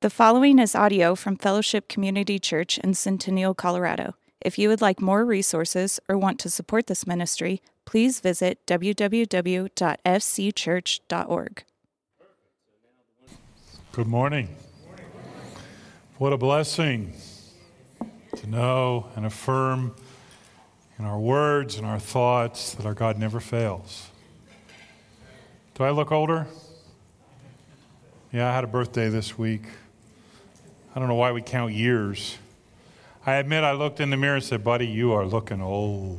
The following is audio from Fellowship Community Church in Centennial, Colorado. If you would like more resources or want to support this ministry, please visit www.fcchurch.org. Good morning. What a blessing to know and affirm in our words and our thoughts that our God never fails. Do I look older? Yeah, I had a birthday this week. I don't know why we count years. I admit I looked in the mirror and said, buddy, you are looking old.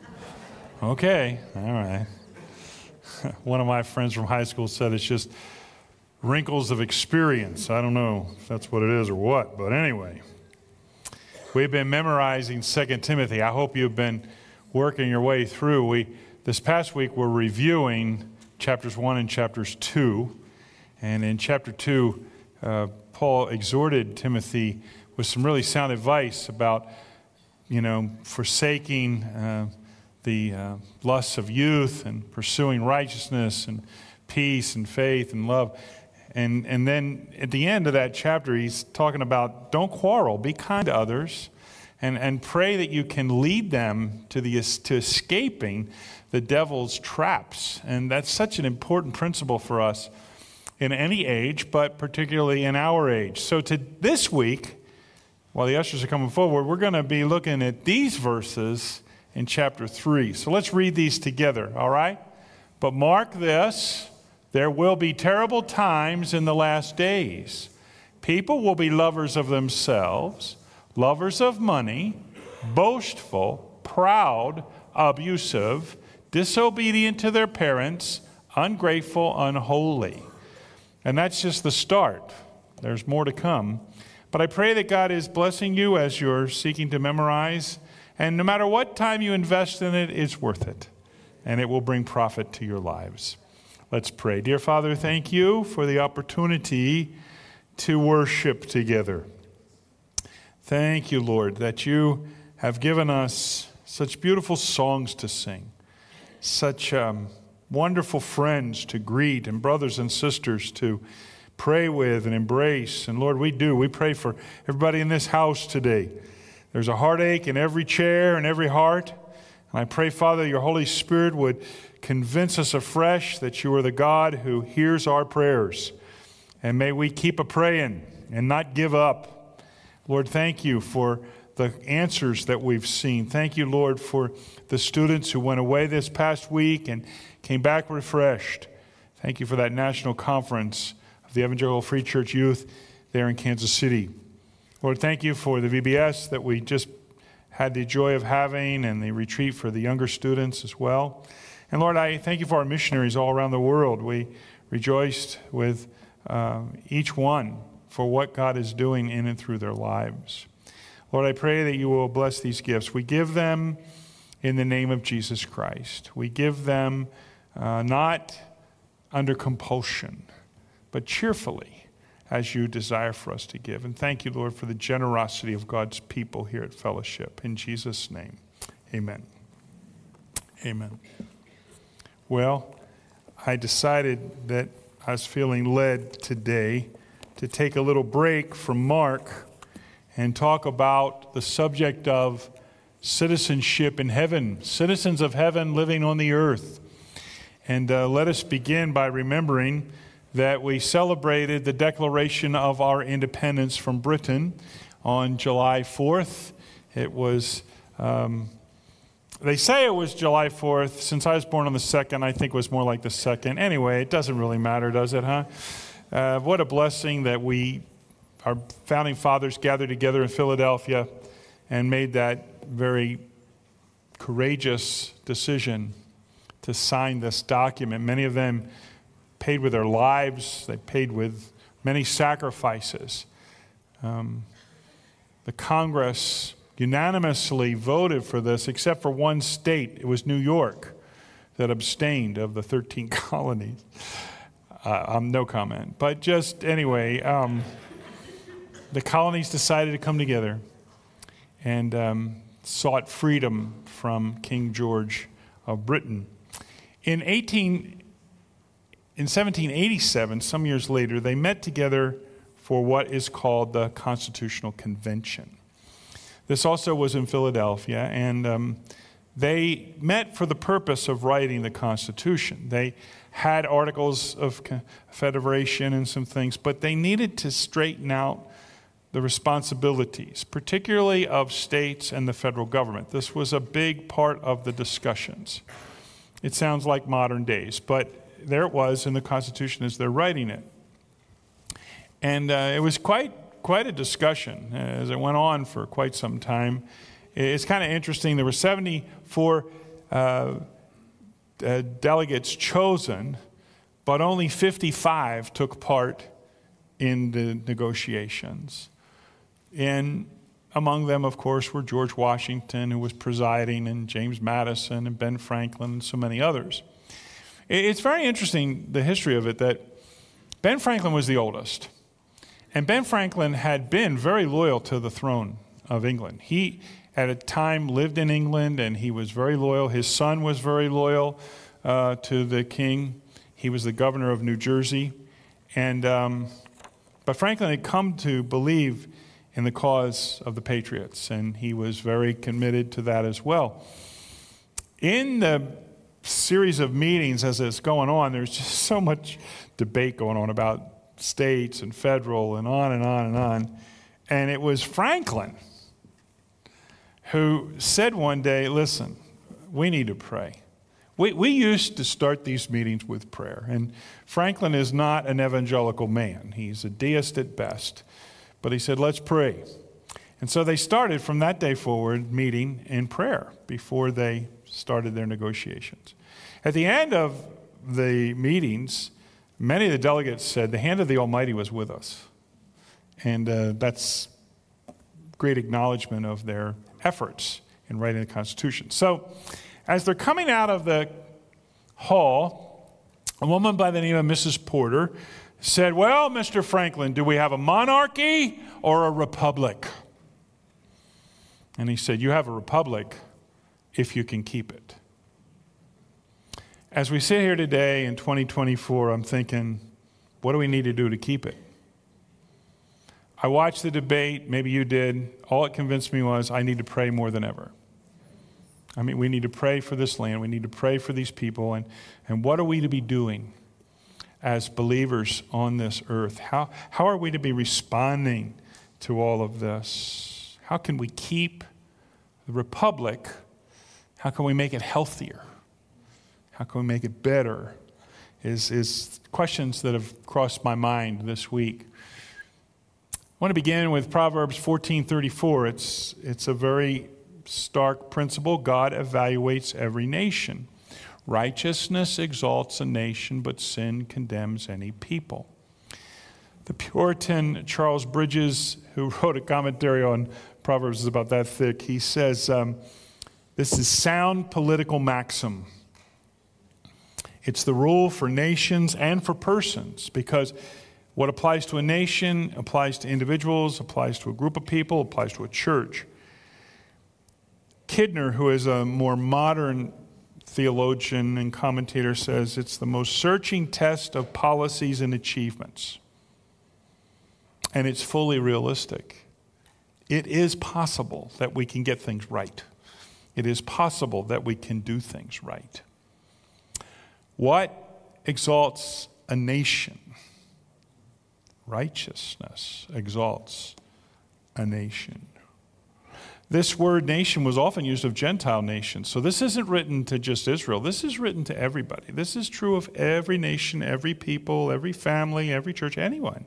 Okay, all right. One of my friends from high school said it's just wrinkles of experience. I don't know if that's what it is or what, but anyway. We've been memorizing 2 Timothy. I hope you've been working your way through. This past week we're reviewing chapters 1 and chapters 2. And in chapter 2, Paul exhorted Timothy with some really sound advice about, forsaking the lusts of youth and pursuing righteousness and peace and faith and love. And then at the end of that chapter, he's talking about don't quarrel, be kind to others, and pray that you can lead them to escaping the devil's traps. And that's such an important principle for us in any age, but particularly in our age. So to this week, while the ushers are coming forward, we're going to be looking at these verses in chapter 3. So let's read these together, all right? But mark this, there will be terrible times in the last days. People will be lovers of themselves, lovers of money, boastful, proud, abusive, disobedient to their parents, ungrateful, unholy. And that's just the start. There's more to come. But I pray that God is blessing you as you're seeking to memorize. And no matter what time you invest in it, it's worth it. And it will bring profit to your lives. Let's pray. Dear Father, thank you for the opportunity to worship together. Thank you, Lord, that you have given us such beautiful songs to sing, such wonderful friends to greet, and brothers and sisters to pray with and embrace. And Lord, we pray for everybody in this house today. There's a heartache in every chair and every heart. And I pray, Father, your Holy Spirit would convince us afresh that you are the God who hears our prayers. And may we keep a-praying and not give up. Lord, thank you for the answers that we've seen. Thank you, Lord, for the students who went away this past week and came back refreshed. Thank you for that national conference of the Evangelical Free Church Youth there in Kansas City. Lord, thank you for the VBS that we just had the joy of having and the retreat for the younger students as well. And Lord, I thank you for our missionaries all around the world. We rejoiced with each one for what God is doing in and through their lives. Lord, I pray that you will bless these gifts. We give them in the name of Jesus Christ. We give them not under compulsion, but cheerfully as you desire for us to give. And thank you, Lord, for the generosity of God's people here at Fellowship. In Jesus' name, amen. Amen. Well, I decided that I was feeling led today to take a little break from Mark and talk about the subject of citizenship in heaven, citizens of heaven living on the earth. And let us begin by remembering that we celebrated the declaration of our independence from Britain on July 4th. It was, they say it was July 4th. Since I was born on the 2nd, I think it was more like the 2nd. Anyway, it doesn't really matter, does it, huh? What a blessing that our founding fathers gathered together in Philadelphia and made that very courageous decision to sign this document. Many of them paid with their lives. They paid with many sacrifices. The Congress unanimously voted for this, except for one state. It was New York that abstained of the 13 colonies. No comment. But just anyway, the colonies decided to come together and sought freedom from King George of Britain. In 1787, some years later, they met together for what is called the Constitutional Convention. This also was in Philadelphia, and they met for the purpose of writing the Constitution. They had articles of confederation and some things, but they needed to straighten out the responsibilities, particularly of states and the federal government. This was a big part of the discussions. It sounds like modern days, but there it was in the Constitution as they're writing it. And it was quite a discussion as it went on for quite some time. It's kind of interesting. There were 74 delegates chosen, but only 55 took part in the negotiations. And among them, of course, were George Washington, who was presiding, and James Madison, and Ben Franklin, and so many others. It's very interesting, the history of it, that Ben Franklin was the oldest. And Ben Franklin had been very loyal to the throne of England. He, at a time, lived in England, and he was very loyal. His son was very loyal to the king. He was the governor of New Jersey. But Franklin had come to believe in the cause of the Patriots, and he was very committed to that as well. In the series of meetings as it's going on, there's just so much debate going on about states and federal and on and on and on. And it was Franklin who said one day, listen, we need to pray. We used to start these meetings with prayer. And Franklin is not an evangelical man. He's a deist at best. But he said, let's pray. And so they started from that day forward meeting in prayer before they started their negotiations. At the end of the meetings, many of the delegates said, the hand of the Almighty was with us. And that's great acknowledgement of their efforts in writing the Constitution. So as they're coming out of the hall, a woman by the name of Mrs. Porter said, well, Mr. Franklin, do we have a monarchy or a republic? And he said, you have a republic if you can keep it. As we sit here today in 2024, I'm thinking, what do we need to do to keep it? I watched the debate, maybe you did. All it convinced me was I need to pray more than ever. I mean, we need to pray for this land. We need to pray for these people. And what are we to be doing as believers on this earth? How are we to be responding to all of this? How can we keep the republic? How can we make it healthier? How can we make it better? Is questions that have crossed my mind this week. I want to begin with Proverbs 14:34. It's a very stark principle. God evaluates every nation. Righteousness exalts a nation, but sin condemns any people. The Puritan Charles Bridges, who wrote a commentary on Proverbs, is about that thick. He says, this is sound political maxim. It's the rule for nations and for persons, because what applies to a nation applies to individuals, applies to a group of people, applies to a church. Kidner, who is a more modern theologian and commentator, says it's the most searching test of policies and achievements. And it's fully realistic. It is possible that we can get things right. It is possible that we can do things right. What exalts a nation? Righteousness exalts a nation. This word nation was often used of Gentile nations. So this isn't written to just Israel. This is written to everybody. This is true of every nation, every people, every family, every church, anyone.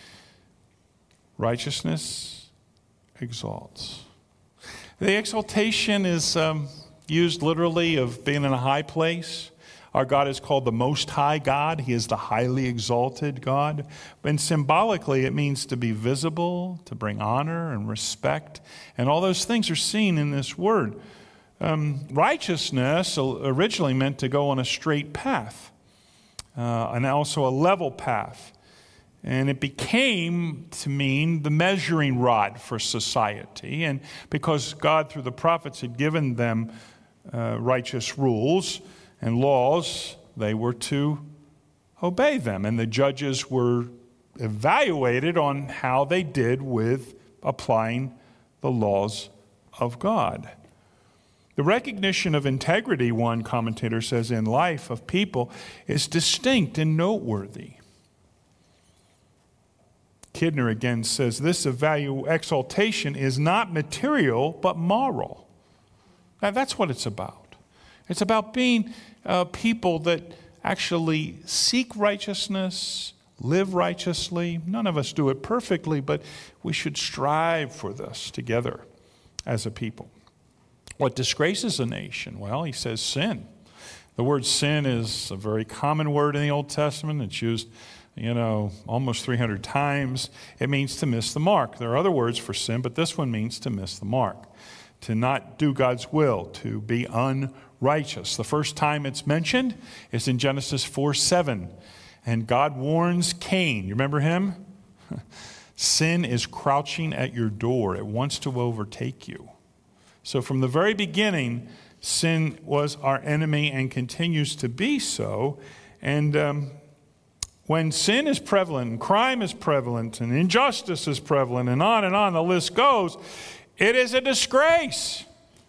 Righteousness exalts. The exaltation is used literally of being in a high place. Our God is called the Most High God. He is the highly exalted God. And symbolically, it means to be visible, to bring honor and respect. And all those things are seen in this word. Righteousness originally meant to go on a straight path, and also a level path. And it became to mean the measuring rod for society. And because God, through the prophets, had given them righteous rules and laws, they were to obey them. And the judges were evaluated on how they did with applying the laws of God. The recognition of integrity, one commentator says, in life of people is distinct and noteworthy. Kidner again says, this exaltation is not material but moral. Now, that's what it's about. It's about being people that actually seek righteousness, live righteously. None of us do it perfectly, but we should strive for this together as a people. What disgraces a nation? Well, he says sin. The word sin is a very common word in the Old Testament. It's used, almost 300 times. It means to miss the mark. There are other words for sin, but this one means to miss the mark, to not do God's will, to be unrighteous. The first time it's mentioned is in Genesis 4:7. And God warns Cain. You remember him? Sin is crouching at your door. It wants to overtake you. So from the very beginning, sin was our enemy and continues to be so. And when sin is prevalent, and crime is prevalent, and injustice is prevalent, and on the list goes, it is a disgrace.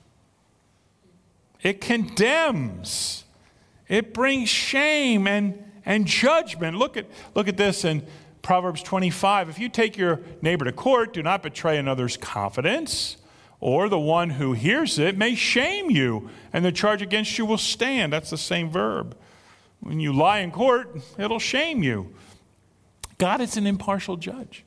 It condemns. It brings shame and judgment. Look at this in Proverbs 25. If you take your neighbor to court, do not betray another's confidence, or the one who hears it may shame you, and the charge against you will stand. That's the same verb. When you lie in court, it'll shame you. God is an impartial judge.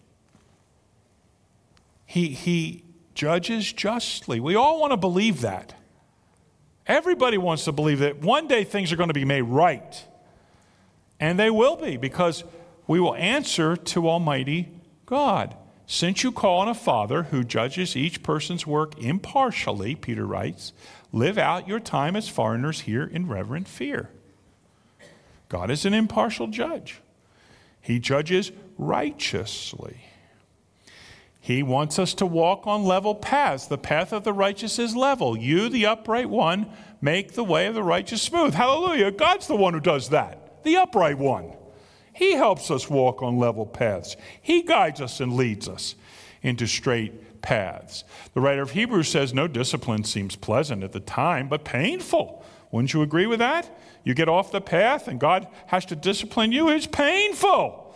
He judges justly. We all want to believe that. Everybody wants to believe that one day things are going to be made right. And they will be, because we will answer to Almighty God. Since you call on a Father who judges each person's work impartially, Peter writes, live out your time as foreigners here in reverent fear. God is an impartial judge. He judges righteously. He wants us to walk on level paths. The path of the righteous is level. You, the upright one, make the way of the righteous smooth. Hallelujah. God's the one who does that. The upright one. He helps us walk on level paths. He guides us and leads us into straight paths. The writer of Hebrews says, no discipline seems pleasant at the time, but painful. Wouldn't you agree with that? You get off the path and God has to discipline you. It's painful.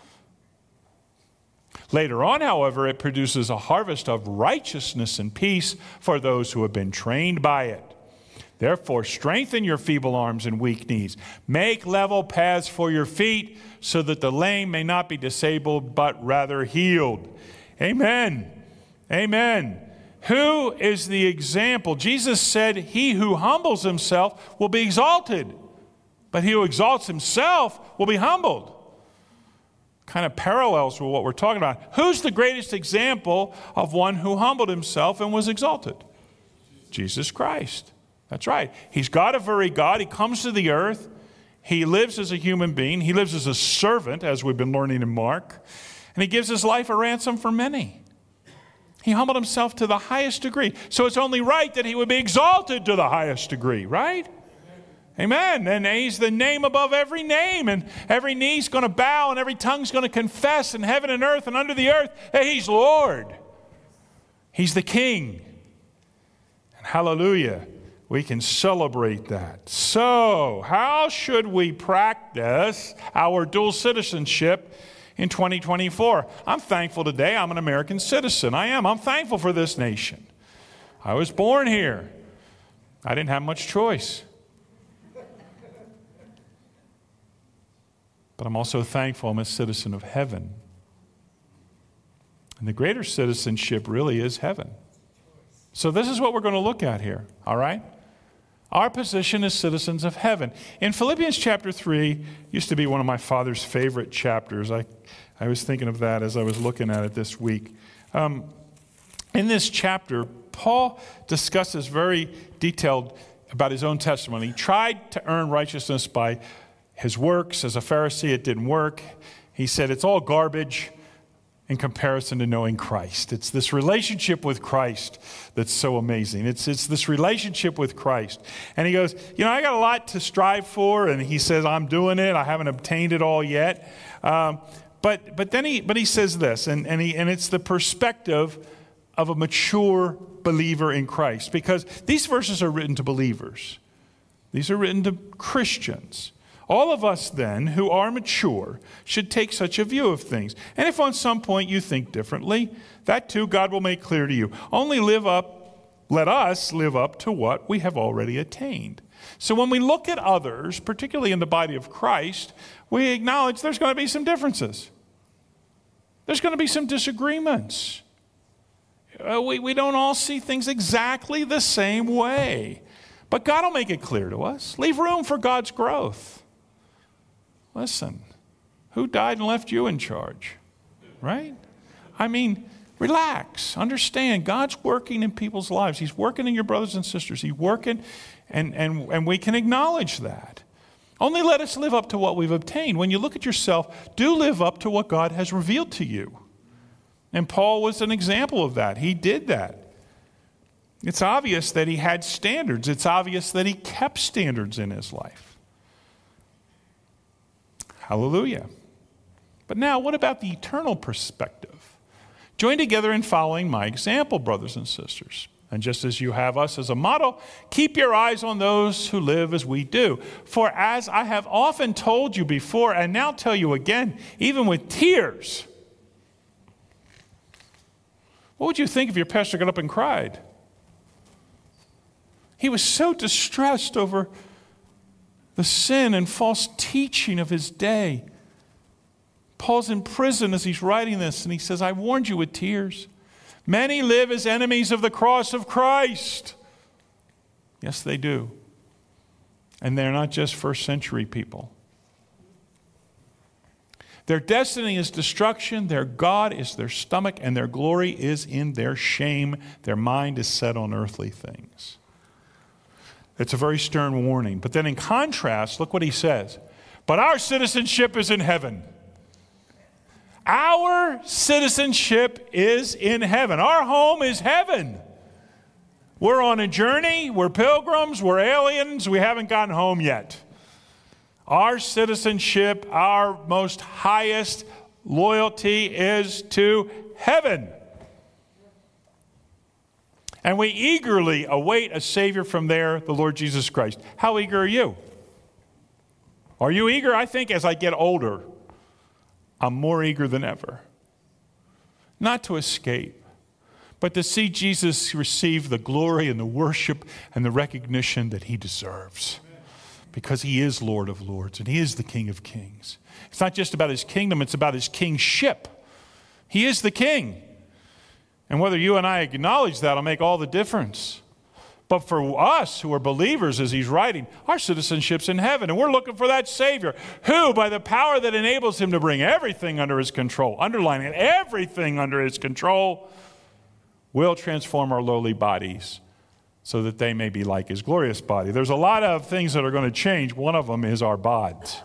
Later on, however, it produces a harvest of righteousness and peace for those who have been trained by it. Therefore, strengthen your feeble arms and weak knees. Make level paths for your feet so that the lame may not be disabled, but rather healed. Amen. Amen. Who is the example? Jesus said, he who humbles himself will be exalted, but he who exalts himself will be humbled. Kind of parallels with what we're talking about. Who's the greatest example of one who humbled himself and was exalted? Jesus Christ. That's right. He's God of very God. He comes to the earth. He lives as a human being. He lives as a servant, as we've been learning in Mark. And he gives his life a ransom for many. He humbled himself to the highest degree. So it's only right that he would be exalted to the highest degree, right? Amen. And he's the name above every name. And every knee's going to bow and every tongue's going to confess in heaven and earth and under the earth that he's Lord. He's the King. And hallelujah. We can celebrate that. So, how should we practice our dual citizenship in 2024? I'm thankful today I'm an American citizen. I am. I'm thankful for this nation. I was born here. I didn't have much choice. But I'm also thankful I'm a citizen of heaven. And the greater citizenship really is heaven. So this is what we're going to look at here, all right? Our position as citizens of heaven. In Philippians chapter 3, used to be one of my father's favorite chapters. I was thinking of that as I was looking at it this week. In this chapter, Paul discusses very detailed about his own testimony. He tried to earn righteousness by his works. As a Pharisee, it didn't work. He said, it's all garbage in comparison to knowing Christ. It's this relationship with Christ that's so amazing. It's this relationship with Christ. And he goes, I got a lot to strive for. And he says, I'm doing it. I haven't obtained it all yet. But he says this, and it's the perspective of a mature believer in Christ, because these verses are written to believers. These are written to Christians. All of us then who are mature should take such a view of things. And if on some point you think differently, that too God will make clear to you. Let us live up to what we have already attained. So when we look at others, particularly in the body of Christ, we acknowledge there's going to be some differences. There's going to be some disagreements. We don't all see things exactly the same way. But God will make it clear to us. Leave room for God's growth. Listen, who died and left you in charge? Right? I mean, relax. Understand, God's working in people's lives. He's working in your brothers and sisters. He's working, and we can acknowledge that. Only let us live up to what we've obtained. When you look at yourself, do live up to what God has revealed to you. And Paul was an example of that. He did that. It's obvious that he had standards. It's obvious that he kept standards in his life. Hallelujah. But now, what about the eternal perspective? Join together in following my example, brothers and sisters. And just as you have us as a model, keep your eyes on those who live as we do. For as I have often told you before, and now tell you again, even with tears, what would you think if your pastor got up and cried? He was so distressed over the sin and false teaching of his day. Paul's in prison as he's writing this, and he says, I warned you with tears. Many live as enemies of the cross of Christ. Yes, they do. And they're not just first century people. Their destiny is destruction, their God is their stomach, and their glory is in their shame. Their mind is set on earthly things. It's a very stern warning. But then in contrast, look what he says. But our citizenship is in heaven. Our citizenship is in heaven. Our home is heaven. We're on a journey. We're pilgrims. We're aliens. We haven't gotten home yet. Our citizenship, our most highest loyalty is to heaven. And we eagerly await a Savior from there, the Lord Jesus Christ. How eager are you? Are you eager? I think as I get older, I'm more eager than ever. Not to escape, but to see Jesus receive the glory and the worship and the recognition that he deserves. Because he is Lord of Lords and he is the King of Kings. It's not just about his kingdom, it's about his kingship. He is the king. And whether you and I acknowledge that will make all the difference. But for us who are believers, as he's writing, our citizenship's in heaven. And we're looking for that Savior who, by the power that enables him to bring everything under his control, underlining everything under his control, will transform our lowly bodies so that they may be like his glorious body. There's a lot of things that are going to change. One of them is our bods.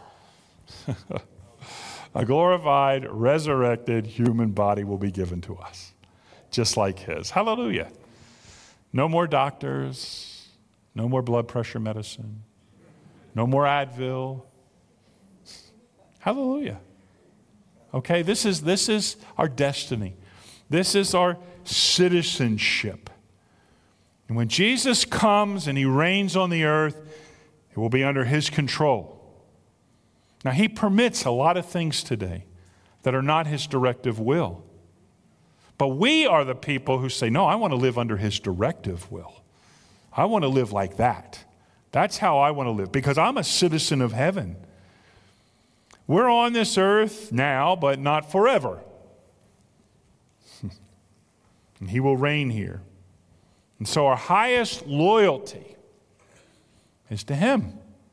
A glorified, resurrected human body will be given to us. Just like his. Hallelujah. No more doctors. No more blood pressure medicine. No more Advil. Hallelujah. Okay, this is our destiny. This is our citizenship. And when Jesus comes and he reigns on the earth, it will be under his control. Now, he permits a lot of things today that are not his directive will. But we are the people who say, no, I want to live under his directive will. I want to live like that. That's how I want to live, because I'm a citizen of heaven. We're on this earth now, but not forever. And he will reign here. And so our highest loyalty is to him,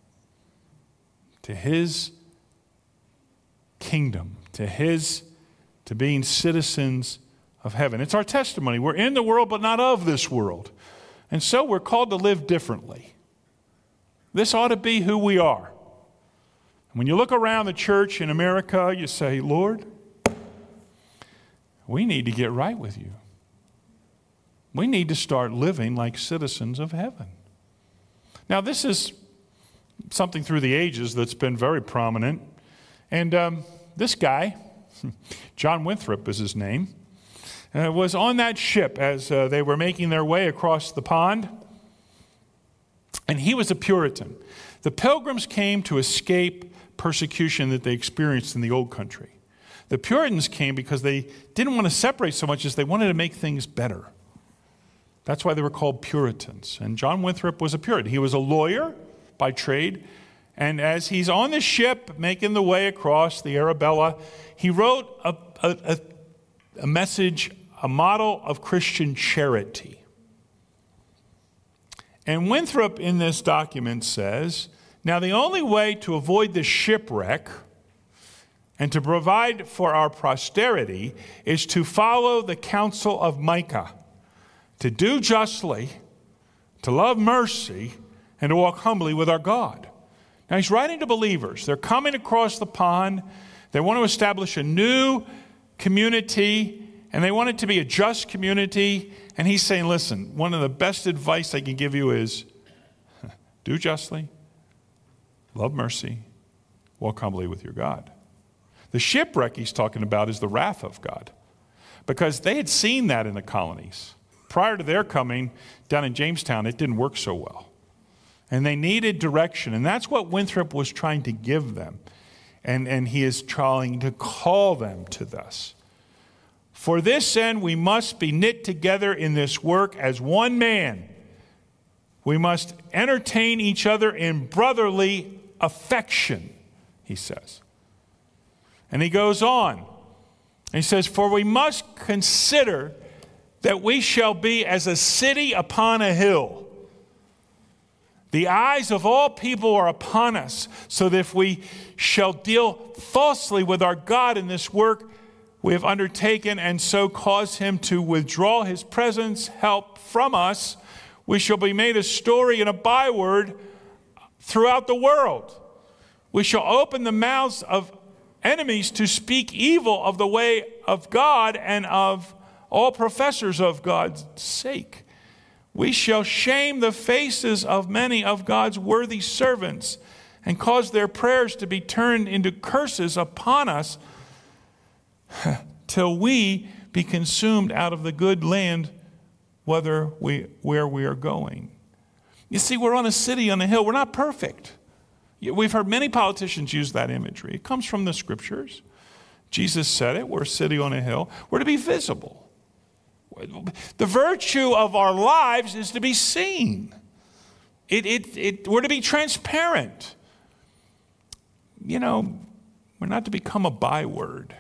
to his kingdom, to being citizens of heaven. It's our testimony. We're in the world, but not of this world. And so we're called to live differently. This ought to be who we are. And when you look around the church in America, you say, Lord, we need to get right with you. We need to start living like citizens of heaven. Now, this is something through the ages that's been very prominent. And this guy, John Winthrop is his name, was on that ship as they were making their way across the pond. And he was a Puritan. The Pilgrims came to escape persecution that they experienced in the old country. The Puritans came because they didn't want to separate so much as they wanted to make things better. That's why they were called Puritans. And John Winthrop was a Puritan. He was a lawyer by trade. And as he's on the ship making the way across the Arabella, he wrote a message, a model of Christian charity. And Winthrop in this document says, now the only way to avoid the shipwreck and to provide for our posterity is to follow the counsel of Micah, to do justly, to love mercy, and to walk humbly with our God. Now he's writing to believers. They're coming across the pond. They want to establish a new community, and they want it to be a just community. And he's saying, listen, one of the best advice I can give you is do justly, love mercy, walk humbly with your God. The shipwreck he's talking about is the wrath of God, because they had seen that in the colonies. Prior to their coming down in Jamestown, it didn't work so well. And they needed direction, and that's what Winthrop was trying to give them. And he is trying to call them to this. For this end, we must be knit together in this work as one man. We must entertain each other in brotherly affection, he says. And he goes on. And he says, for we must consider that we shall be as a city upon a hill. The eyes of all people are upon us, so that if we shall deal falsely with our God in this work we have undertaken, and so cause him to withdraw his presence, help from us, we shall be made a story and a byword throughout the world. We shall open the mouths of enemies to speak evil of the way of God and of all professors of God's sake. We shall shame the faces of many of God's worthy servants and cause their prayers to be turned into curses upon us till we be consumed out of the good land where we are going. You see, we're on a city on a hill. We're not perfect. We've heard many politicians use that imagery. It comes from the scriptures. Jesus said it. We're a city on a hill. We're to be visible. The virtue of our lives is to be seen. We're to be transparent. You know, we're not to become a byword.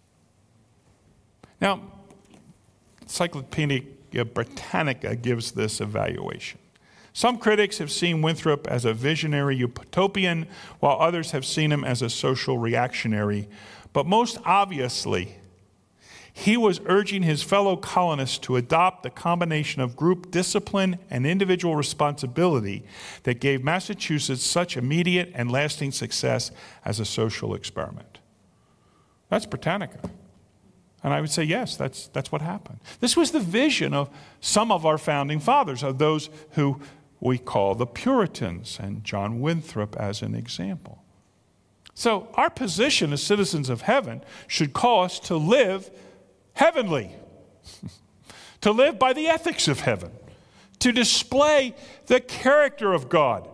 Now, Encyclopedia Britannica gives this evaluation. Some critics have seen Winthrop as a visionary utopian, while others have seen him as a social reactionary. But most obviously, he was urging his fellow colonists to adopt the combination of group discipline and individual responsibility that gave Massachusetts such immediate and lasting success as a social experiment. That's Britannica. And I would say, yes, that's what happened. This was the vision of some of our founding fathers, of those who we call the Puritans, and John Winthrop as an example. So our position as citizens of heaven should call us to live heavenly, to live by the ethics of heaven, to display the character of God,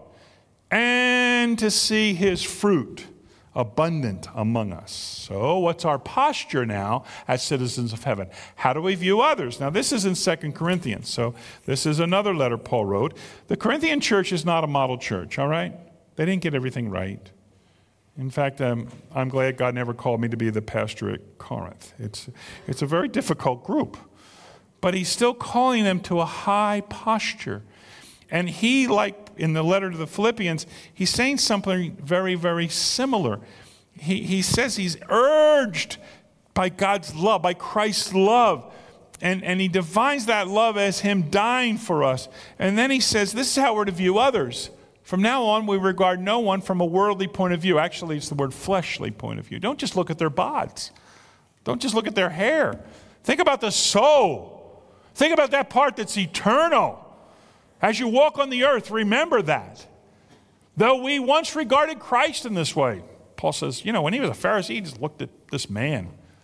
and to see his fruit abundant among us. So what's our posture now as citizens of heaven? How do we view others? Now this is in 2 Corinthians, so this is another letter Paul wrote. The Corinthian church is not a model church, all right? They didn't get everything right. In fact, I'm glad God never called me to be the pastor at Corinth. It's a very difficult group. But he's still calling them to a high posture. And he, like in the letter to the Philippians, he's saying something very, very similar. He says he's urged by God's love, by Christ's love. And he defines that love as him dying for us. And then he says, this is how we're to view others. From now on, we regard no one from a worldly point of view. Actually, it's the word fleshly point of view. Don't just look at their bods. Don't just look at their hair. Think about the soul. Think about that part that's eternal. As you walk on the earth, remember that. Though we once regarded Christ in this way. Paul says, when he was a Pharisee, he just looked at this man.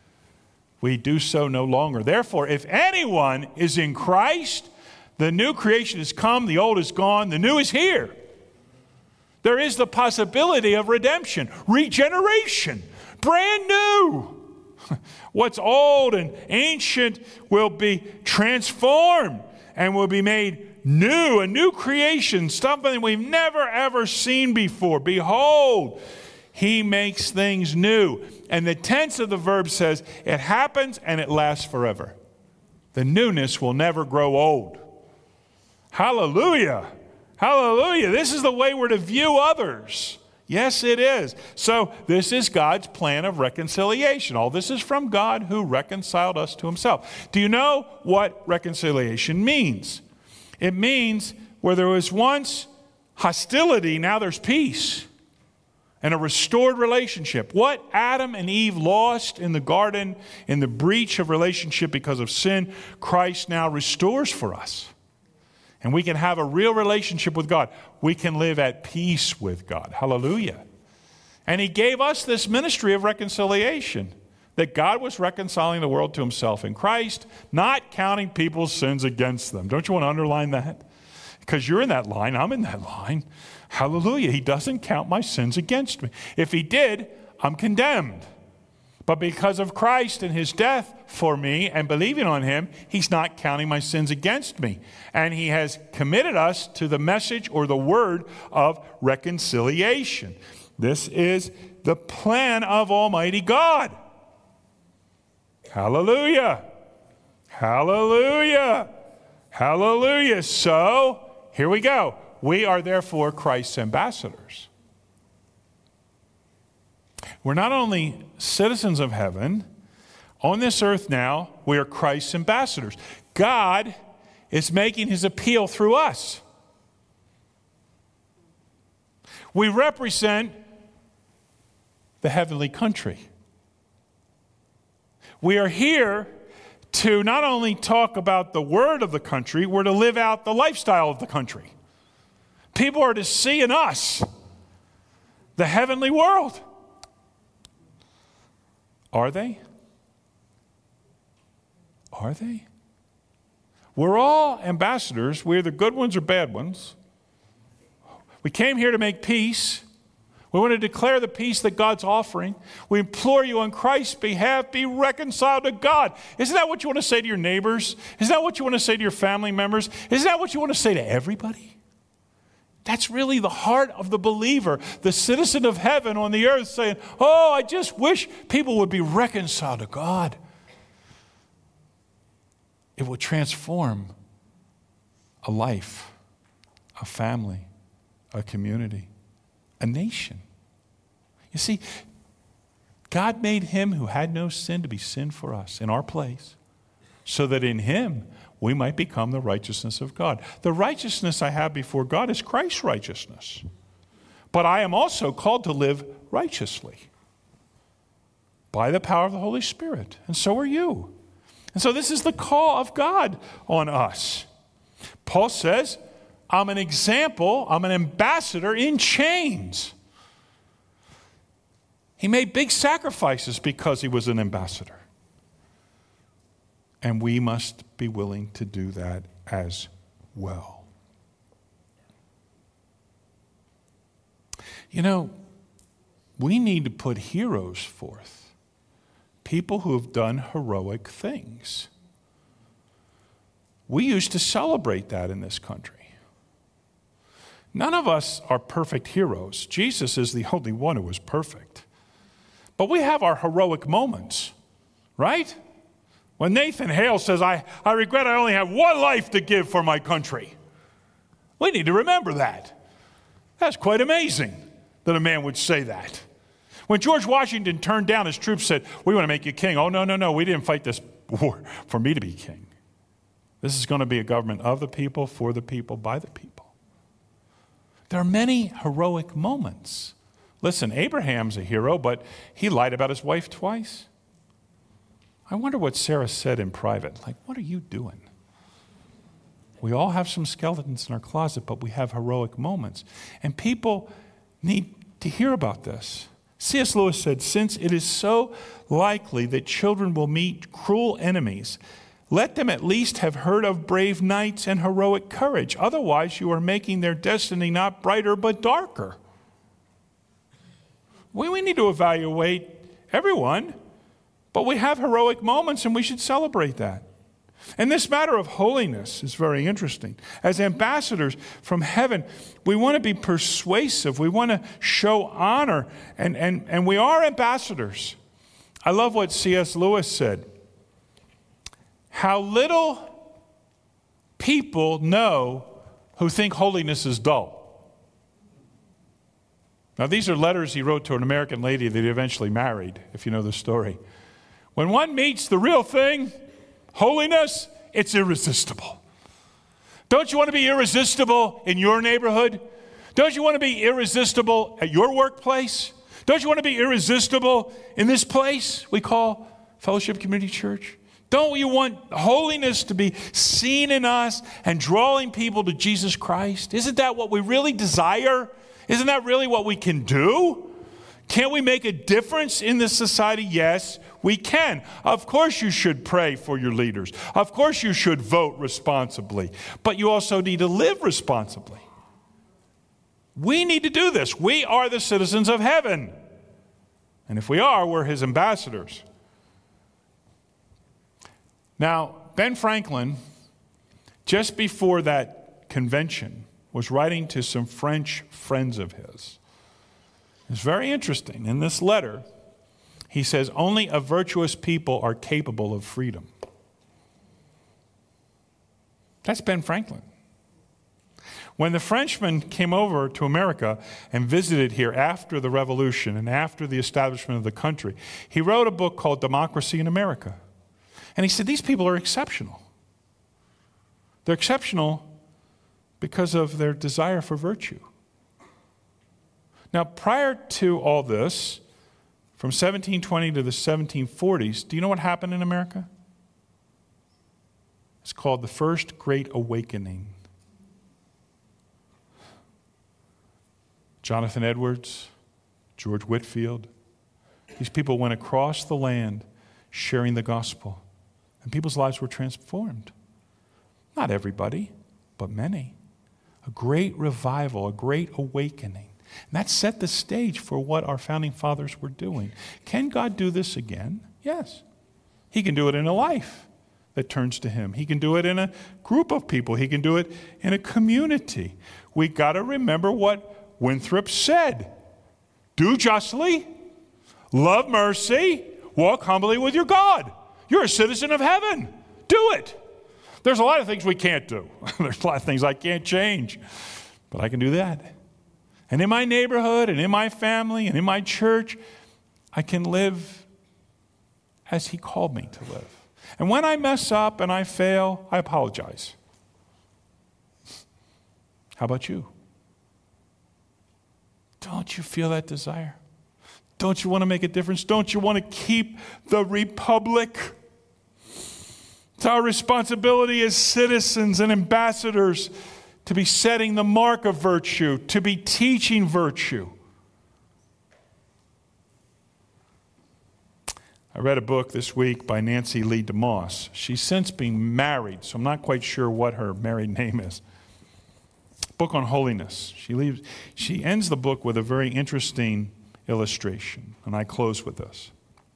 We do so no longer. Therefore, if anyone is in Christ, the new creation has come, the old is gone, the new is here. There is the possibility of redemption, regeneration, brand new. What's old and ancient will be transformed and will be made new, a new creation, something we've never ever seen before. Behold, he makes things new. And the tense of the verb says it happens and it lasts forever. The newness will never grow old. Hallelujah. Hallelujah. This is the way we're to view others. Yes, it is. So this is God's plan of reconciliation. All this is from God who reconciled us to himself. Do you know what reconciliation means? It means where there was once hostility, now there's peace and a restored relationship. What Adam and Eve lost in the garden, in the breach of relationship because of sin, Christ now restores for us. And we can have a real relationship with God. We can live at peace with God. Hallelujah. And he gave us this ministry of reconciliation, that God was reconciling the world to himself in Christ, not counting people's sins against them. Don't you want to underline that? Because you're in that line, I'm in that line. Hallelujah. He doesn't count my sins against me. If he did, I'm condemned. But because of Christ and his death for me and believing on him, he's not counting my sins against me. And he has committed us to the message or the word of reconciliation. This is the plan of Almighty God. Hallelujah. Hallelujah. Hallelujah. So, here we go. We are therefore Christ's ambassadors. We're not only citizens of heaven, on this earth now, we are Christ's ambassadors. God is making his appeal through us. We represent the heavenly country. We are here to not only talk about the word of the country, we're to live out the lifestyle of the country. People are to see in us the heavenly world. Are they? Are they? We're all ambassadors. We're the good ones or bad ones. We came here to make peace. We want to declare the peace that God's offering. We implore you on Christ's behalf, be reconciled to God. Isn't that what you want to say to your neighbors? Isn't that what you want to say to your family members? Isn't that what you want to say to everybody? That's really the heart of the believer, the citizen of heaven on the earth saying, oh, I just wish people would be reconciled to God. It will transform a life, a family, a community, a nation. You see, God made him who had no sin to be sin for us in our place, so that in him we might become the righteousness of God. The righteousness I have before God is Christ's righteousness. But I am also called to live righteously by the power of the Holy Spirit. And so are you. And so this is the call of God on us. Paul says, I'm an example, I'm an ambassador in chains. He made big sacrifices because he was an ambassador. And we must be willing to do that as well. You know, we need to put heroes forth. People who have done heroic things. We used to celebrate that in this country. None of us are perfect heroes. Jesus is the only one who was perfect. But we have our heroic moments, right? When Nathan Hale says, I regret I only have one life to give for my country. We need to remember that. That's quite amazing that a man would say that. When George Washington turned down his troops, said, we want to make you king. Oh, no, we didn't fight this war for me to be king. This is going to be a government of the people, for the people, by the people. There are many heroic moments. Listen, Abraham's a hero, but he lied about his wife twice. I wonder what Sarah said in private. Like, what are you doing? We all have some skeletons in our closet, but we have heroic moments. And people need to hear about this. C.S. Lewis said, since it is so likely that children will meet cruel enemies, let them at least have heard of brave knights and heroic courage. Otherwise, you are making their destiny not brighter but darker. We need to evaluate everyone, but we have heroic moments and we should celebrate that. And this matter of holiness is very interesting. As ambassadors from heaven, we want to be persuasive. We want to show honor, and we are ambassadors. I love what C.S. Lewis said. How little people know who think holiness is dull. Now, these are letters he wrote to an American lady that he eventually married, if you know the story. When one meets the real thing, holiness, it's irresistible. Don't you want to be irresistible in your neighborhood? Don't you want to be irresistible at your workplace? Don't you want to be irresistible in this place we call Fellowship Community Church? Don't you want holiness to be seen in us and drawing people to Jesus Christ? Isn't that what we really desire? Isn't that really what we can do? Can't we make a difference in this society? Yes, we can. Of course you should pray for your leaders. Of course you should vote responsibly. But you also need to live responsibly. We need to do this. We are the citizens of heaven. And if we are, we're his ambassadors. Now, Ben Franklin, just before that convention, was writing to some French friends of his. It's very interesting. In this letter, he says, only a virtuous people are capable of freedom. That's Ben Franklin. When the Frenchmen came over to America and visited here after the Revolution and after the establishment of the country, he wrote a book called Democracy in America. And he said, these people are exceptional. They're exceptional because of their desire for virtue. Now, prior to all this, from 1720 to the 1740s, do you know what happened in America? It's called the First Great Awakening. Jonathan Edwards, George Whitefield, these people went across the land sharing the gospel, and people's lives were transformed. Not everybody, but many. A great revival, a great awakening. And that set the stage for what our founding fathers were doing. Can God do this again? Yes. He can do it in a life that turns to him. He can do it in a group of people. He can do it in a community. We got to remember what Winthrop said. Do justly, love mercy, walk humbly with your God. You're a citizen of heaven. Do it. There's a lot of things we can't do. There's a lot of things I can't change. But I can do that. And in my neighborhood, and in my family, and in my church, I can live as he called me to live. And when I mess up and I fail, I apologize. How about you? Don't you feel that desire? Don't you want to make a difference? Don't you want to keep the republic? It's our responsibility as citizens and ambassadors to be setting the mark of virtue, to be teaching virtue. I read a book this week by Nancy Lee DeMoss. She's since been married, so I'm not quite sure what her married name is. Book on holiness. She ends the book with a very interesting illustration, and I close with this.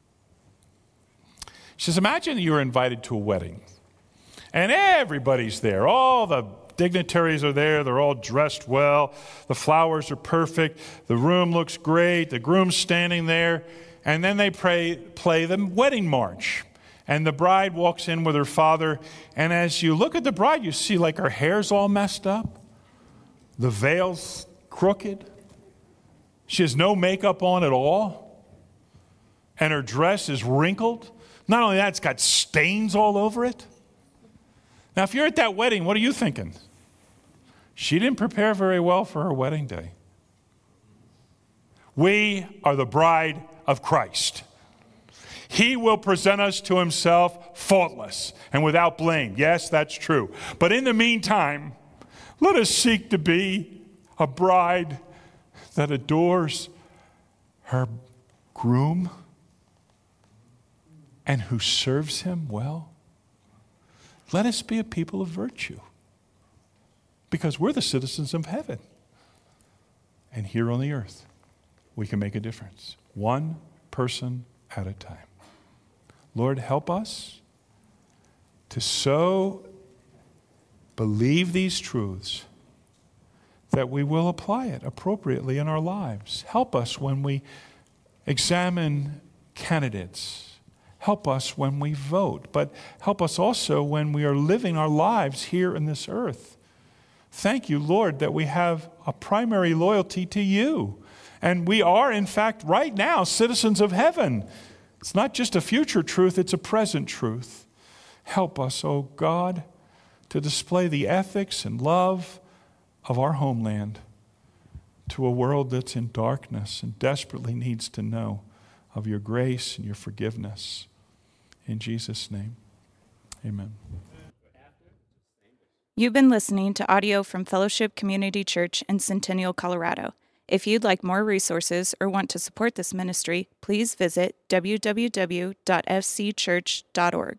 She says, imagine you're invited to a wedding, and everybody's there. All the dignitaries are there. They're all dressed well. The flowers are perfect. The room looks great. The groom's standing there, and then they play the wedding march. And the bride walks in with her father, and as you look at the bride, you see like her hair's all messed up. The veil's crooked. She has no makeup on at all. And her dress is wrinkled. Not only that, it's got stains all over it. Now, if you're at that wedding, what are you thinking? She didn't prepare very well for her wedding day. We are the bride of Christ. He will present us to himself faultless and without blame. Yes, that's true. But in the meantime, let us seek to be a bride that adores her groom and who serves him well? Let us be a people of virtue, because we're the citizens of heaven. And here on the earth, we can make a difference, one person at a time. Lord, help us to so believe these truths that we will apply it appropriately in our lives. Help us when we examine candidates. Help us when we vote, but help us also when we are living our lives here in this earth. Thank you, Lord, that we have a primary loyalty to you. And we are, in fact, right now, citizens of heaven. It's not just a future truth, it's a present truth. Help us, oh God, to display the ethics and love of our homeland to a world that's in darkness and desperately needs to know of your grace and your forgiveness. In Jesus' name, amen. You've been listening to audio from Fellowship Community Church in Centennial, Colorado. If you'd like more resources or want to support this ministry, please visit www.fcchurch.org.